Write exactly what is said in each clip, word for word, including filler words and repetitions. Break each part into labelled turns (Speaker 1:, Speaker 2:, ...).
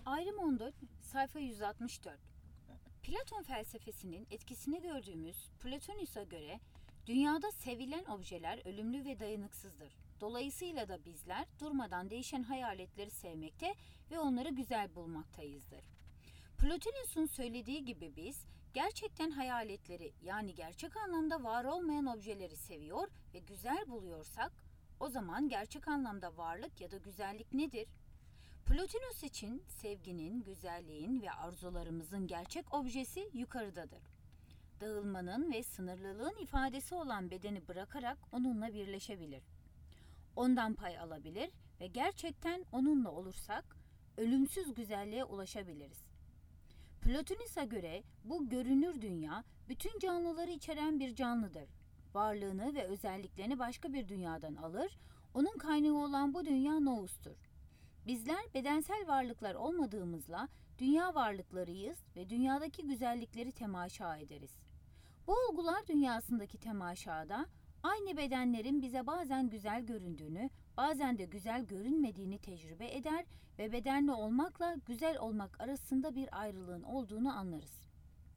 Speaker 1: Ayrım on dört, sayfa yüz altmış dört. Platon felsefesinin etkisini gördüğümüz Plotinus'a göre dünyada sevilen objeler ölümlü ve dayanıksızdır. Dolayısıyla da bizler durmadan değişen hayaletleri sevmekte ve onları güzel bulmaktayızdır. Plotinus'un söylediği gibi biz gerçekten hayaletleri, yani gerçek anlamda var olmayan objeleri seviyor ve güzel buluyorsak, o zaman gerçek anlamda varlık ya da güzellik nedir? Plotinus için sevginin, güzelliğin ve arzularımızın gerçek objesi yukarıdadır. Dağılmanın ve sınırlılığın ifadesi olan bedeni bırakarak onunla birleşebilir. Ondan pay alabilir ve gerçekten onunla olursak ölümsüz güzelliğe ulaşabiliriz. Plotinus'a göre bu görünür dünya bütün canlıları içeren bir canlıdır. Varlığını ve özelliklerini başka bir dünyadan alır, onun kaynağı olan bu dünya nous'tur. Bizler bedensel varlıklar olmadığımızla dünya varlıklarıyız ve dünyadaki güzellikleri temaşa ederiz. Bu olgular dünyasındaki temaşada aynı bedenlerin bize bazen güzel göründüğünü, bazen de güzel görünmediğini tecrübe eder ve bedenli olmakla güzel olmak arasında bir ayrılığın olduğunu anlarız.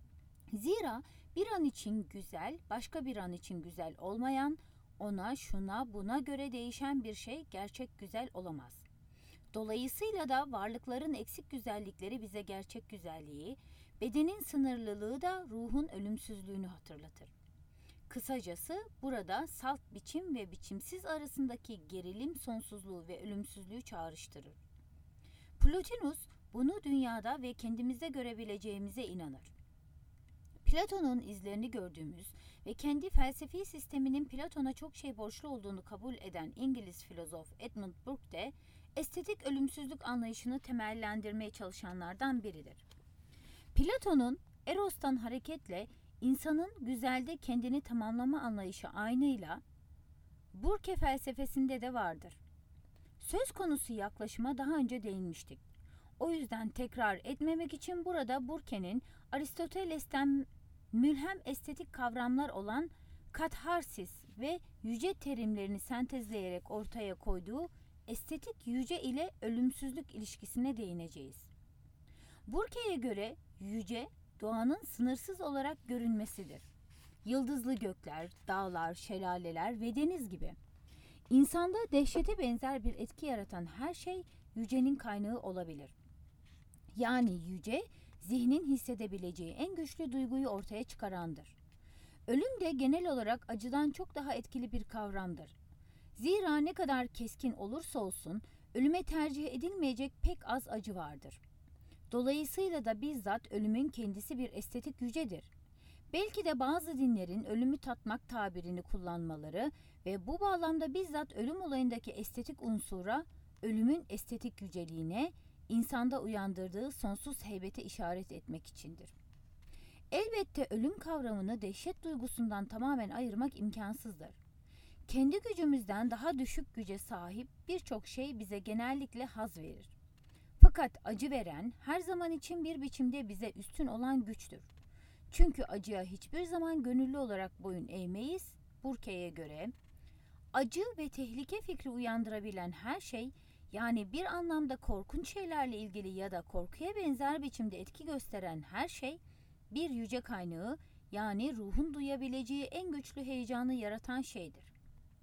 Speaker 1: Zira bir an için güzel, başka bir an için güzel olmayan, ona, şuna, buna göre değişen bir şey gerçek güzel olamaz. Dolayısıyla da varlıkların eksik güzellikleri bize gerçek güzelliği, bedenin sınırlılığı da ruhun ölümsüzlüğünü hatırlatır. Kısacası burada salt biçim ve biçimsiz arasındaki gerilim sonsuzluğu ve ölümsüzlüğü çağrıştırır. Plotinus bunu dünyada ve kendimizde görebileceğimize inanır. Platon'un izlerini gördüğümüz ve kendi felsefi sisteminin Platon'a çok şey borçlu olduğunu kabul eden İngiliz filozof Edmund Burke de estetik ölümsüzlük anlayışını temellendirmeye çalışanlardan biridir. Platon'un Eros'tan hareketle insanın güzelde kendini tamamlama anlayışı aynıyla Burke felsefesinde de vardır. Söz konusu yaklaşıma daha önce değinmiştik. O yüzden tekrar etmemek için burada Burke'nin Aristoteles'ten mülhem estetik kavramlar olan katharsis ve yüce terimlerini sentezleyerek ortaya koyduğu estetik yüce ile ölümsüzlük ilişkisine değineceğiz. Burke'ye göre yüce, doğanın sınırsız olarak görünmesidir. Yıldızlı gökler, dağlar, şelaleler ve deniz gibi. İnsanda dehşete benzer bir etki yaratan her şey yücenin kaynağı olabilir. Yani yüce, zihnin hissedebileceği en güçlü duyguyu ortaya çıkarandır. Ölüm de genel olarak acıdan çok daha etkili bir kavramdır. Zira ne kadar keskin olursa olsun ölüme tercih edilmeyecek pek az acı vardır. Dolayısıyla da bizzat ölümün kendisi bir estetik yücedir. Belki de bazı dinlerin ölümü tatmak tabirini kullanmaları ve bu bağlamda bizzat ölüm olayındaki estetik unsura, ölümün estetik yüceliğine, insanda uyandırdığı sonsuz heybete işaret etmek içindir. Elbette ölüm kavramını dehşet duygusundan tamamen ayırmak imkansızdır. Kendi gücümüzden daha düşük güce sahip birçok şey bize genellikle haz verir. Fakat acı veren her zaman için bir biçimde bize üstün olan güçtür. Çünkü acıya hiçbir zaman gönüllü olarak boyun eğmeyiz. Burke'ye göre acı ve tehlike fikri uyandırabilen her şey, yani bir anlamda korkunç şeylerle ilgili ya da korkuya benzer biçimde etki gösteren her şey, bir yüce kaynağı, yani ruhun duyabileceği en güçlü heyecanı yaratan şeydir.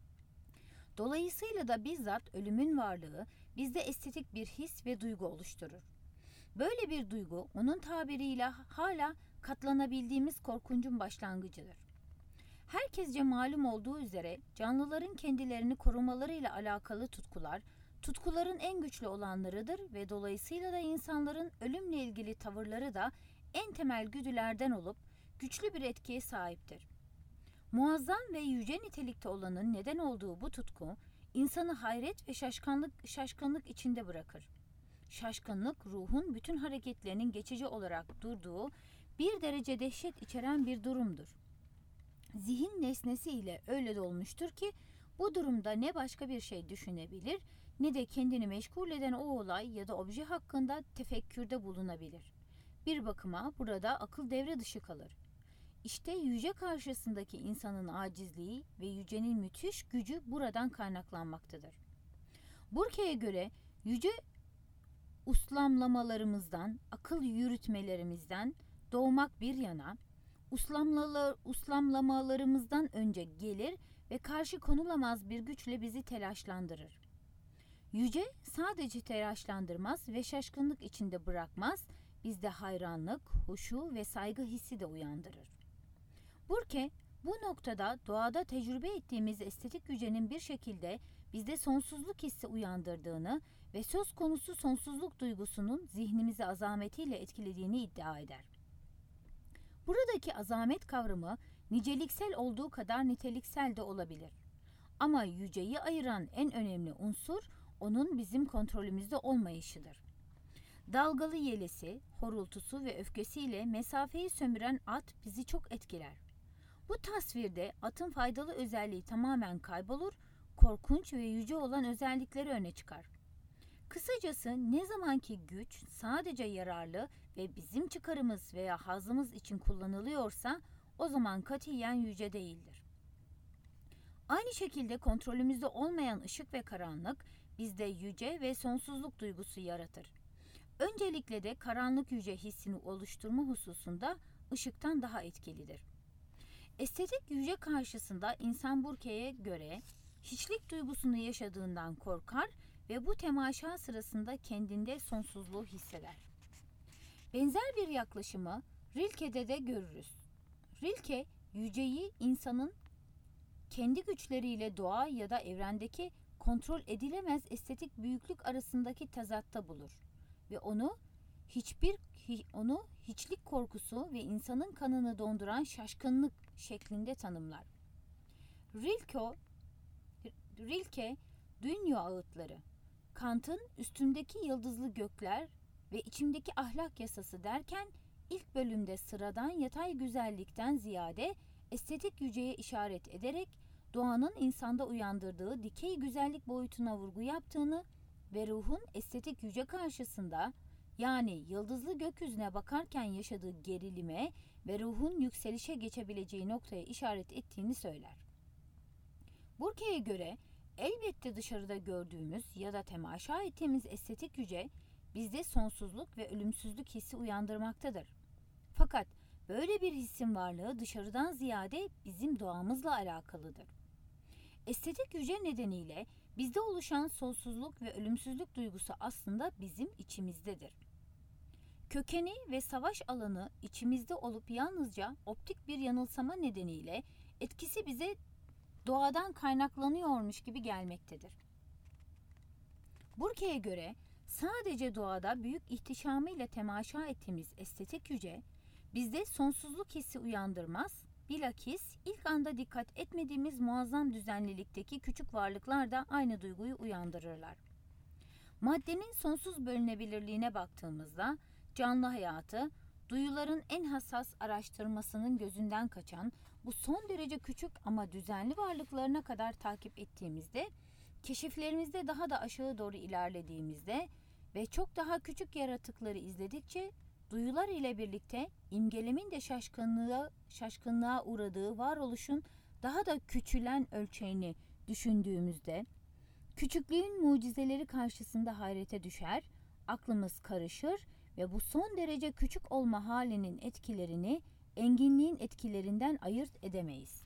Speaker 1: Dolayısıyla da bizzat ölümün varlığı bizde estetik bir his ve duygu oluşturur. Böyle bir duygu onun tabiriyle hala katlanabildiğimiz korkuncun başlangıcıdır. Herkesce malum olduğu üzere canlıların kendilerini korumalarıyla alakalı tutkular, tutkuların en güçlü olanlarıdır ve dolayısıyla da insanların ölümle ilgili tavırları da en temel güdülerden olup güçlü bir etkiye sahiptir. Muazzam ve yüce nitelikte olanın neden olduğu bu tutku, insanı hayret ve şaşkınlık, şaşkınlık içinde bırakır. Şaşkınlık, ruhun bütün hareketlerinin geçici olarak durduğu, bir derece dehşet içeren bir durumdur. Zihin nesnesi ile öyle dolmuştur ki, bu durumda ne başka bir şey düşünebilir, ne de kendini meşgul eden o olay ya da obje hakkında tefekkürde bulunabilir. Bir bakıma burada akıl devre dışı kalır. İşte yüce karşısındaki insanın acizliği ve yücenin müthiş gücü buradan kaynaklanmaktadır. Burke'ye göre yüce uslamlamalarımızdan, akıl yürütmelerimizden doğmak bir yana, uslamlalar, uslamlamalarımızdan önce gelir ve karşı konulamaz bir güçle bizi telaşlandırır. Yüce sadece telaşlandırmaz ve şaşkınlık içinde bırakmaz, bizde hayranlık, huşu ve saygı hissi de uyandırır. Burke, bu noktada doğada tecrübe ettiğimiz estetik yücenin bir şekilde bizde sonsuzluk hissi uyandırdığını ve söz konusu sonsuzluk duygusunun zihnimizi azametiyle etkilediğini iddia eder. Buradaki azamet kavramı niceliksel olduğu kadar niteliksel de olabilir. Ama yüceyi ayıran en önemli unsur onun bizim kontrolümüzde olmayışıdır. Dalgalı yelesi, horultusu ve öfkesiyle mesafeyi sömüren at bizi çok etkiler. Bu tasvirde atın faydalı özelliği tamamen kaybolur, korkunç ve yüce olan özellikleri öne çıkar. Kısacası ne zamanki güç sadece yararlı ve bizim çıkarımız veya hazzımız için kullanılıyorsa o zaman katiyen yüce değildir. Aynı şekilde kontrolümüzde olmayan ışık ve karanlık bizde yüce ve sonsuzluk duygusu yaratır. Öncelikle de karanlık yüce hissini oluşturma hususunda ışıktan daha etkilidir. Estetik yüce karşısında insan Burke'ye göre hiçlik duygusunu yaşadığından korkar ve bu temaşa sırasında kendinde sonsuzluğu hisseder. Benzer bir yaklaşımı Rilke'de de görürüz. Rilke, yüceyi insanın kendi güçleriyle doğa ya da evrendeki kontrol edilemez estetik büyüklük arasındaki tezatta bulur ve onu hiçbir onu hiçlik korkusu ve insanın kanını donduran şaşkınlık şeklinde tanımlar. Rilke, Rilke dünya ağıtları, Kant'ın üstümdeki yıldızlı gökler ve içimdeki ahlak yasası derken ilk bölümde sıradan yatay güzellikten ziyade estetik yüceye işaret ederek doğanın insanda uyandırdığı dikey güzellik boyutuna vurgu yaptığını ve ruhun estetik yüce karşısında yani yıldızlı gökyüzüne bakarken yaşadığı gerilime ve ruhun yükselişe geçebileceği noktaya işaret ettiğini söyler. Burke'ye göre elbette dışarıda gördüğümüz ya da temaşa ettiğimiz estetik yüce bizde sonsuzluk ve ölümsüzlük hissi uyandırmaktadır. Fakat böyle bir hissin varlığı dışarıdan ziyade bizim doğamızla alakalıdır. Estetik yüce nedeniyle bizde oluşan sonsuzluk ve ölümsüzlük duygusu aslında bizim içimizdedir. Kökeni ve savaş alanı içimizde olup yalnızca optik bir yanılsama nedeniyle etkisi bize doğadan kaynaklanıyormuş gibi gelmektedir. Burke'ye göre sadece doğada büyük ihtişamıyla temaşa ettiğimiz estetik yüce bizde sonsuzluk hissi uyandırmaz, bilakis ilk anda dikkat etmediğimiz muazzam düzenlilikteki küçük varlıklar da aynı duyguyu uyandırırlar. Maddenin sonsuz bölünebilirliğine baktığımızda canlı hayatı, duyuların en hassas araştırmasının gözünden kaçan bu son derece küçük ama düzenli varlıklarına kadar takip ettiğimizde, keşiflerimizde daha da aşağı doğru ilerlediğimizde ve çok daha küçük yaratıkları izledikçe duyular ile birlikte imgelemin de şaşkınlığa, şaşkınlığa uğradığı varoluşun daha da küçülen ölçeğini düşündüğümüzde küçüklüğün mucizeleri karşısında hayrete düşer, aklımız karışır ve bu son derece küçük olma halinin etkilerini enginliğin etkilerinden ayırt edemeyiz.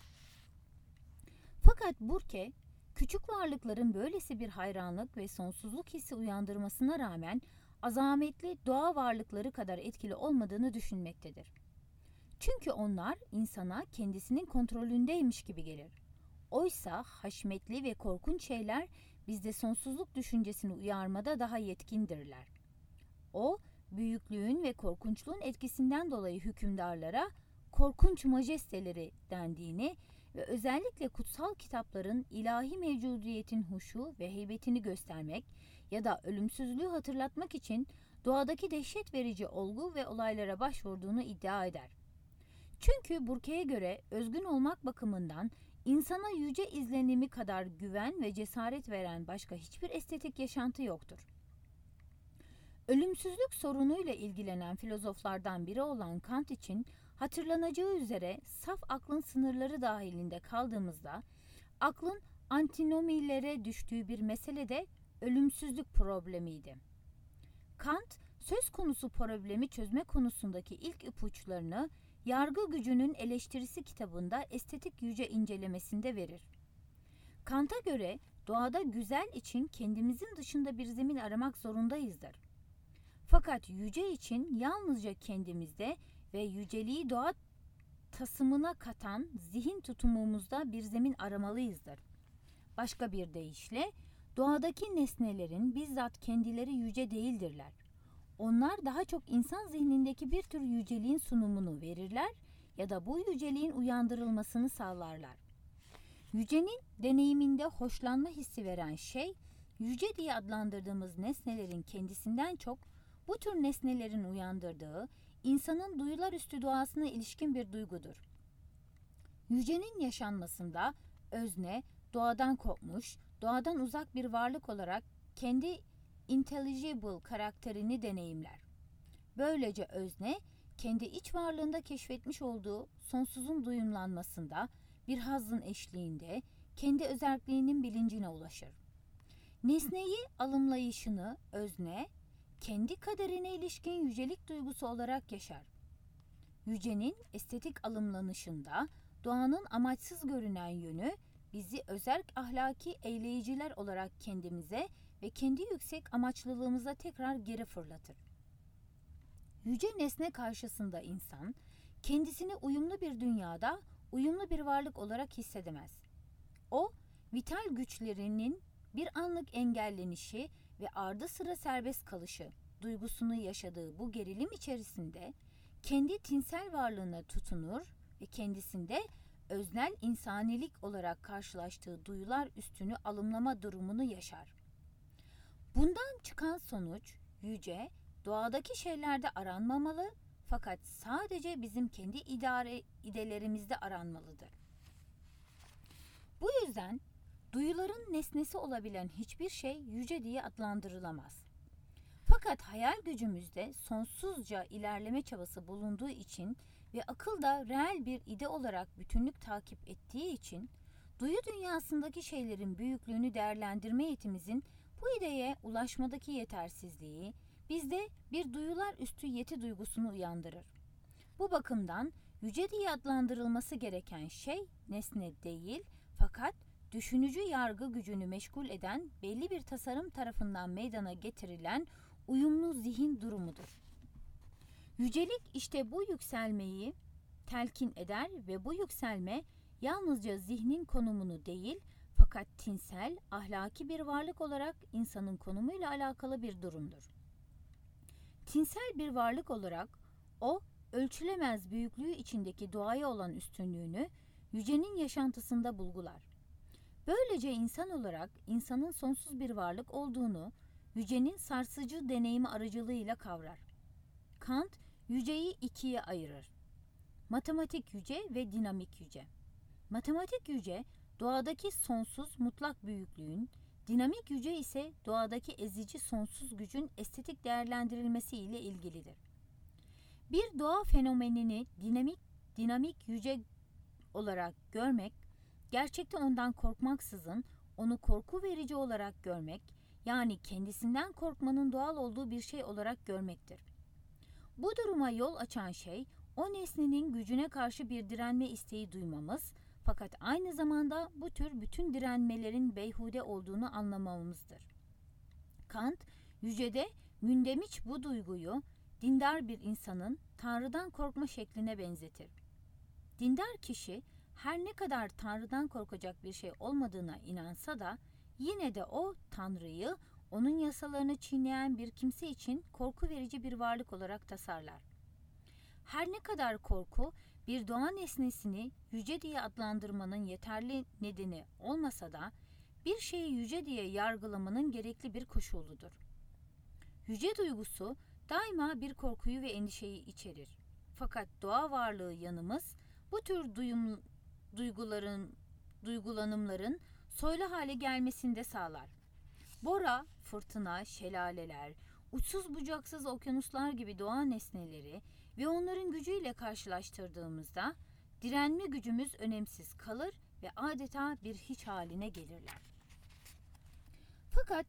Speaker 1: Fakat Burke, küçük varlıkların böylesi bir hayranlık ve sonsuzluk hissi uyandırmasına rağmen azametli doğa varlıkları kadar etkili olmadığını düşünmektedir. Çünkü onlar insana kendisinin kontrolündeymiş gibi gelir. Oysa haşmetli ve korkunç şeyler bizde sonsuzluk düşüncesini uyarmada daha yetkindirler. O, büyüklüğün ve korkunçluğun etkisinden dolayı hükümdarlara korkunç majesteleri dendiğini ve özellikle kutsal kitapların ilahi mevcudiyetin huşu ve heybetini göstermek ya da ölümsüzlüğü hatırlatmak için doğadaki dehşet verici olgu ve olaylara başvurduğunu iddia eder. Çünkü Burke'ye göre özgün olmak bakımından insana yüce izlenimi kadar güven ve cesaret veren başka hiçbir estetik yaşantı yoktur. Ölümsüzlük sorunuyla ilgilenen filozoflardan biri olan Kant için hatırlanacağı üzere saf aklın sınırları dahilinde kaldığımızda aklın antinomilere düştüğü bir mesele de ölümsüzlük problemiydi. Kant, söz konusu problemi çözme konusundaki ilk ipuçlarını Yargı Gücünün Eleştirisi kitabında estetik yüce incelemesinde verir. Kant'a göre doğada güzel için kendimizin dışında bir zemin aramak zorundayızdır. Fakat yüce için yalnızca kendimizde ve yüceliği doğa tasımına katan zihin tutumumuzda bir zemin aramalıyızdır. Başka bir deyişle, doğadaki nesnelerin bizzat kendileri yüce değildirler. Onlar daha çok insan zihnindeki bir tür yüceliğin sunumunu verirler ya da bu yüceliğin uyandırılmasını sağlarlar. Yücenin deneyiminde hoşlanma hissi veren şey, yüce diye adlandırdığımız nesnelerin kendisinden çok bu tür nesnelerin uyandırdığı insanın duyular üstü doğasına ilişkin bir duygudur. Yücenin yaşanmasında özne, doğadan kopmuş, doğadan uzak bir varlık olarak kendi intelligible karakterini deneyimler. Böylece özne, kendi iç varlığında keşfetmiş olduğu sonsuzun duyumlanmasında, bir hazzın eşliğinde, kendi özerkliğinin bilincine ulaşır. Nesneyi alımlayışını özne, kendi kaderine ilişkin yücelik duygusu olarak yaşar. Yücenin estetik alımlanışında doğanın amaçsız görünen yönü bizi özerk ahlaki eyleyiciler olarak kendimize ve kendi yüksek amaçlılığımıza tekrar geri fırlatır. Yüce nesne karşısında insan, kendisini uyumlu bir dünyada uyumlu bir varlık olarak hissedemez. O, vital güçlerinin bir anlık engellenişi ve ardı sıra serbest kalışı duygusunu yaşadığı bu gerilim içerisinde kendi tinsel varlığına tutunur ve kendisinde öznel insanilik olarak karşılaştığı duyular üstünü alımlama durumunu yaşar. Bundan çıkan sonuç, yüce, doğadaki şeylerde aranmamalı fakat sadece bizim kendi idare idelerimizde aranmalıdır. Bu yüzden duyuların nesnesi olabilen hiçbir şey yüce diye adlandırılamaz. Fakat hayal gücümüzde sonsuzca ilerleme çabası bulunduğu için ve akılda reel bir ide olarak bütünlük takip ettiği için duyu dünyasındaki şeylerin büyüklüğünü değerlendirme yetimizin bu ideye ulaşmadaki yetersizliği bizde bir duyular üstü yeti duygusunu uyandırır. Bu bakımdan yüce diye adlandırılması gereken şey nesne değil fakat düşünücü yargı gücünü meşgul eden belli bir tasarım tarafından meydana getirilen uyumlu zihin durumudur. Yücelik işte bu yükselmeyi telkin eder ve bu yükselme yalnızca zihnin konumunu değil fakat tinsel, ahlaki bir varlık olarak insanın konumuyla alakalı bir durumdur. Tinsel bir varlık olarak o, ölçülemez büyüklüğü içindeki doğaya olan üstünlüğünü yücenin yaşantısında bulgular. Böylece insan olarak insanın sonsuz bir varlık olduğunu yücenin sarsıcı deneyimi aracılığıyla kavrar. Kant, yüceyi ikiye ayırır. Matematik yüce ve dinamik yüce. Matematik yüce, doğadaki sonsuz mutlak büyüklüğün, dinamik yüce ise doğadaki ezici sonsuz gücün estetik değerlendirilmesi ile ilgilidir. Bir doğa fenomenini dinamik, dinamik yüce olarak görmek, gerçekte ondan korkmaksızın onu korku verici olarak görmek, yani kendisinden korkmanın doğal olduğu bir şey olarak görmektir. Bu duruma yol açan şey, o nesnenin gücüne karşı bir direnme isteği duymamız, fakat aynı zamanda bu tür bütün direnmelerin beyhude olduğunu anlamamızdır. Kant, yücede mündemiş bu duyguyu dindar bir insanın Tanrı'dan korkma şekline benzetir. Dindar kişi her ne kadar Tanrı'dan korkacak bir şey olmadığına inansa da yine de o Tanrı'yı onun yasalarını çiğneyen bir kimse için korku verici bir varlık olarak tasarlar. Her ne kadar korku bir doğa nesnesini yüce diye adlandırmanın yeterli nedeni olmasa da bir şeyi yüce diye yargılamanın gerekli bir koşuludur. Yüce duygusu daima bir korkuyu ve endişeyi içerir. Fakat doğa varlığı yanımız bu tür duyum, duyguların, duygulanımların soylu hale gelmesini de sağlar. Bora, fırtına, şelaleler, uçsuz bucaksız okyanuslar gibi doğa nesneleri ve onların gücüyle karşılaştırdığımızda direnme gücümüz önemsiz kalır ve adeta bir hiç haline gelirler. Fakat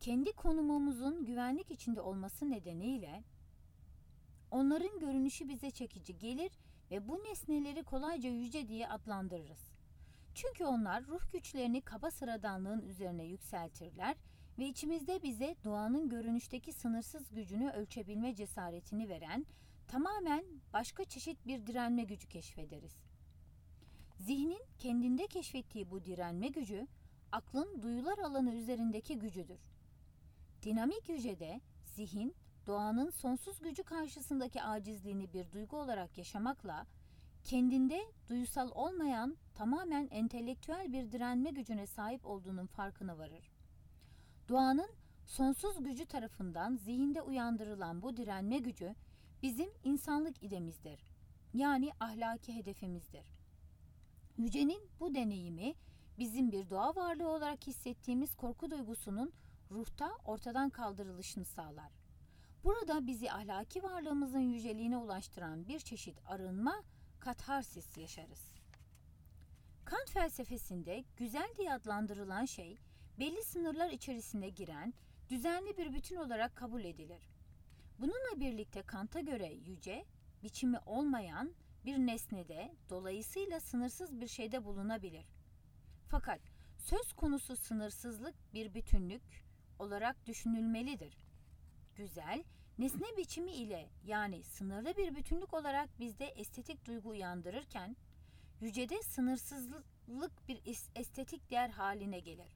Speaker 1: kendi konumumuzun güvenlik içinde olması nedeniyle onların görünüşü bize çekici gelir ve bu nesneleri kolayca yüce diye adlandırırız. Çünkü onlar ruh güçlerini kaba sıradanlığın üzerine yükseltirler ve içimizde bize doğanın görünüşteki sınırsız gücünü ölçebilme cesaretini veren tamamen başka çeşit bir direnme gücü keşfederiz. Zihnin kendinde keşfettiği bu direnme gücü, aklın duyular alanı üzerindeki gücüdür. Dinamik yücede zihin, doğanın sonsuz gücü karşısındaki acizliğini bir duygu olarak yaşamakla, kendinde duyusal olmayan tamamen entelektüel bir direnme gücüne sahip olduğunun farkına varır. Doğanın sonsuz gücü tarafından zihinde uyandırılan bu direnme gücü bizim insanlık idemizdir. Yani ahlaki hedefimizdir. Yücenin bu deneyimi bizim bir doğa varlığı olarak hissettiğimiz korku duygusunun ruhta ortadan kaldırılışını sağlar. Burada bizi ahlaki varlığımızın yüceliğine ulaştıran bir çeşit arınma, katharsis yaşarız. Kant felsefesinde güzel diye adlandırılan şey, belli sınırlar içerisine giren, düzenli bir bütün olarak kabul edilir. Bununla birlikte Kant'a göre yüce, biçimi olmayan bir nesnede, dolayısıyla sınırsız bir şeyde bulunabilir. Fakat söz konusu sınırsızlık bir bütünlük olarak düşünülmelidir. Güzel, nesne biçimi ile yani sınırlı bir bütünlük olarak bizde estetik duygu uyandırırken, yücede sınırsızlık bir estetik değer haline gelir.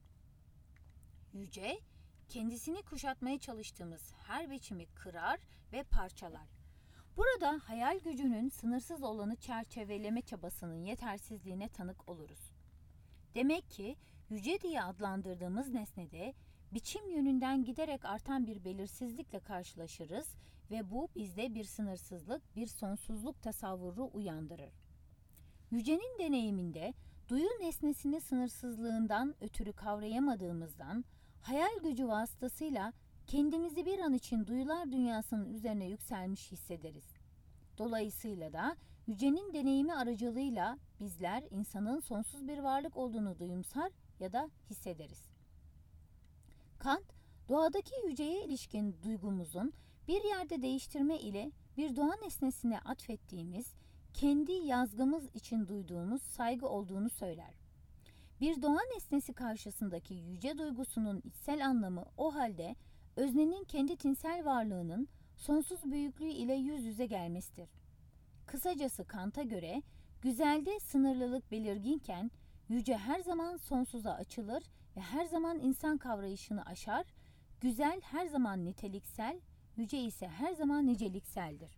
Speaker 1: Yüce, kendisini kuşatmaya çalıştığımız her biçimi kırar ve parçalar. Burada hayal gücünün sınırsız olanı çerçeveleme çabasının yetersizliğine tanık oluruz. Demek ki yüce diye adlandırdığımız nesnede biçim yönünden giderek artan bir belirsizlikle karşılaşırız ve bu bizde bir sınırsızlık, bir sonsuzluk tasavvuru uyandırır. Yücenin deneyiminde duyu nesnesini sınırsızlığından ötürü kavrayamadığımızdan hayal gücü vasıtasıyla kendimizi bir an için duyular dünyasının üzerine yükselmiş hissederiz. Dolayısıyla da yücenin deneyimi aracılığıyla bizler insanın sonsuz bir varlık olduğunu duyumsar ya da hissederiz. Kant, doğadaki yüceye ilişkin duygumuzun bir yerde değiştirme ile bir doğa nesnesine atfettiğimiz, kendi yazgımız için duyduğumuz saygı olduğunu söyler. Bir doğa nesnesi karşısındaki yüce duygusunun içsel anlamı o halde öznenin kendi tinsel varlığının sonsuz büyüklüğü ile yüz yüze gelmesidir. Kısacası Kant'a göre güzelde sınırlılık belirginken yüce her zaman sonsuza açılır ve her zaman insan kavrayışını aşar, güzel her zaman niteliksel, yüce ise her zaman nicelikseldir.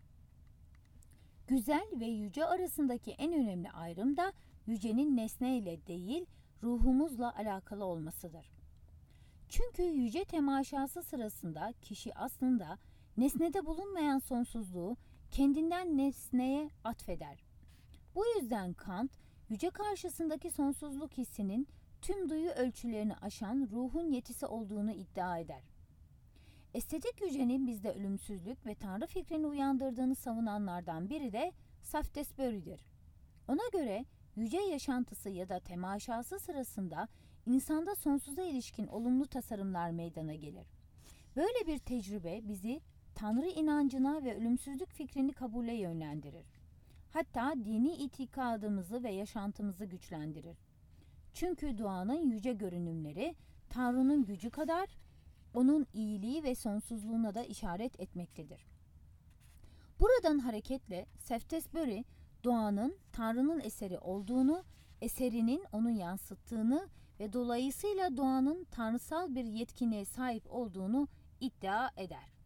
Speaker 1: Güzel ve yüce arasındaki en önemli ayrım da yücenin nesne ile değil, ruhumuzla alakalı olmasıdır. Çünkü yüce temaşası sırasında kişi aslında nesnede bulunmayan sonsuzluğu kendinden nesneye atfeder. Bu yüzden Kant, yüce karşısındaki sonsuzluk hissinin tüm duyu ölçülerini aşan ruhun yetisi olduğunu iddia eder. Estetik yücenin bizde ölümsüzlük ve tanrı fikrini uyandırdığını savunanlardan biri de Shaftesbury'dir. Ona göre yüce yaşantısı ya da temaşası sırasında insanda sonsuza ilişkin olumlu tasarımlar meydana gelir. Böyle bir tecrübe bizi tanrı inancına ve ölümsüzlük fikrini kabule yönlendirir. Hatta dini itikadımızı ve yaşantımızı güçlendirir. Çünkü doğanın yüce görünümleri Tanrı'nın gücü kadar onun iyiliği ve sonsuzluğuna da işaret etmektedir. Buradan hareketle Shaftesbury, doğanın Tanrı'nın eseri olduğunu, eserinin onu yansıttığını ve dolayısıyla doğanın tanrısal bir yetkinliğe sahip olduğunu iddia eder.